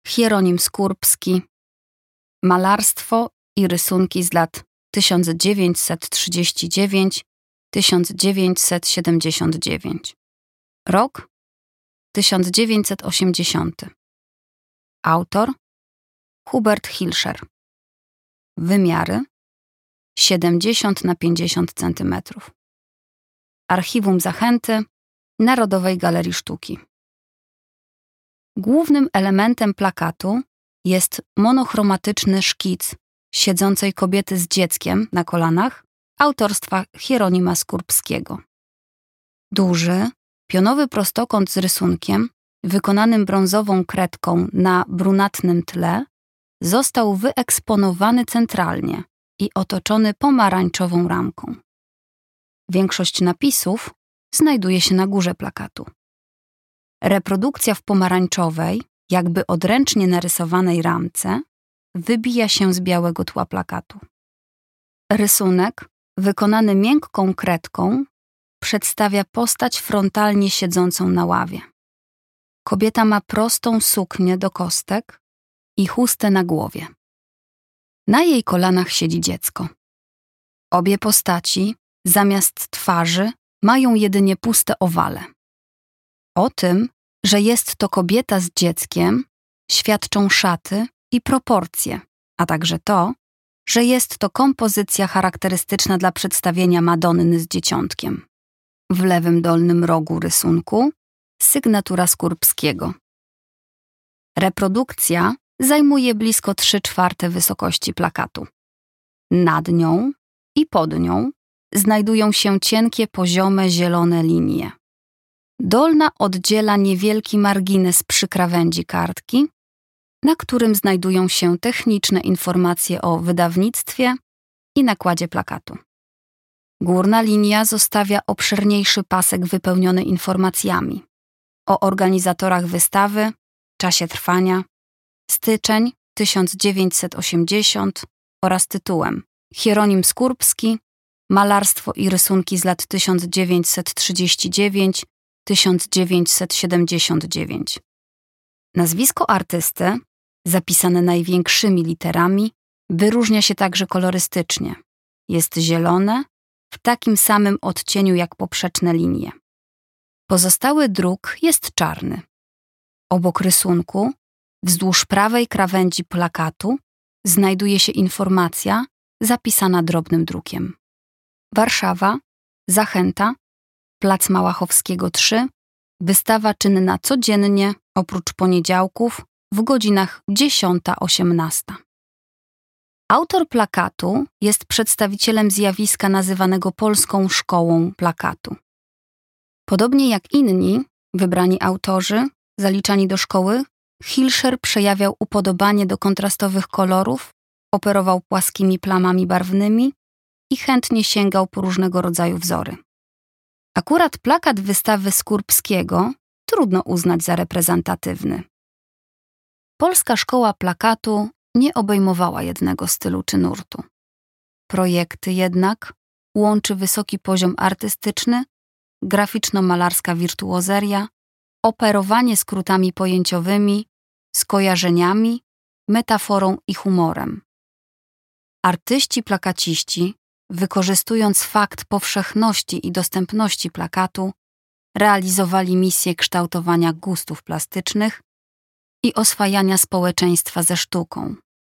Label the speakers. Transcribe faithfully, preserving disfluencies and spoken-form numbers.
Speaker 1: Hieronim Skurbski. Malarstwo i rysunki z lat tysiąc dziewięćset trzydziesty dziewiąty do tysiąc dziewięćset siedemdziesiąt dziewięć. Rok tysiąc dziewięćset osiemdziesiąty. Autor Hubert Hilscher. Wymiary siedemdziesiąt na pięćdziesiąt centymetrów. Archiwum Zachęty Narodowej Galerii Sztuki. Głównym elementem plakatu jest monochromatyczny szkic siedzącej kobiety z dzieckiem na kolanach autorstwa Hieronima Skurbskiego. Duży, pionowy prostokąt z rysunkiem wykonanym brązową kredką na brunatnym tle został wyeksponowany centralnie i otoczony pomarańczową ramką. Większość napisów znajduje się na górze plakatu. Reprodukcja w pomarańczowej, jakby odręcznie narysowanej ramce, wybija się z białego tła plakatu. Rysunek, wykonany miękką kredką, przedstawia postać frontalnie siedzącą na ławie. Kobieta ma prostą suknię do kostek i chustę na głowie. Na jej kolanach siedzi dziecko. Obie postaci, zamiast twarzy, mają jedynie puste owale. O tym, że jest to kobieta z dzieckiem, świadczą szaty i proporcje, a także to, że jest to kompozycja charakterystyczna dla przedstawienia Madonny z dzieciątkiem. W lewym dolnym rogu rysunku sygnatura Skurbskiego. Reprodukcja zajmuje blisko trzy czwarte wysokości plakatu. Nad nią i pod nią znajdują się cienkie, poziome, zielone linie. Dolna oddziela niewielki margines przy krawędzi kartki, na którym znajdują się techniczne informacje o wydawnictwie i nakładzie plakatu. Górna linia zostawia obszerniejszy pasek wypełniony informacjami o organizatorach wystawy, czasie trwania, styczeń tysiąc dziewięćset osiemdziesiąty oraz tytułem Hieronim Skurbski, malarstwo i rysunki z lat tysiąc dziewięćset trzydziesty dziewiąty do tysiąc dziewięćset siedemdziesiąt dziewięć. Nazwisko artysty, zapisane największymi literami, wyróżnia się także kolorystycznie. Jest zielone, w takim samym odcieniu jak poprzeczne linie. Pozostały druk jest czarny. Obok rysunku, wzdłuż prawej krawędzi plakatu, znajduje się informacja zapisana drobnym drukiem. Warszawa, Zachęta, Plac Małachowskiego trzy, wystawa czynna codziennie, oprócz poniedziałków, w godzinach dziesiąta osiemnasta. Autor plakatu jest przedstawicielem zjawiska nazywanego polską szkołą plakatu. Podobnie jak inni, wybrani autorzy, zaliczani do szkoły, Hilscher przejawiał upodobanie do kontrastowych kolorów, operował płaskimi plamami barwnymi i chętnie sięgał po różnego rodzaju wzory. Akurat plakat wystawy Skurbskiego trudno uznać za reprezentatywny. Polska szkoła plakatu nie obejmowała jednego stylu czy nurtu. Projekty jednak łączy wysoki poziom artystyczny, graficzno-malarska wirtuozeria, operowanie skrótami pojęciowymi, skojarzeniami, metaforą i humorem. Artyści plakaciści, wykorzystując fakt powszechności i dostępności plakatu, realizowali misję kształtowania gustów plastycznych i oswajania społeczeństwa ze sztuką.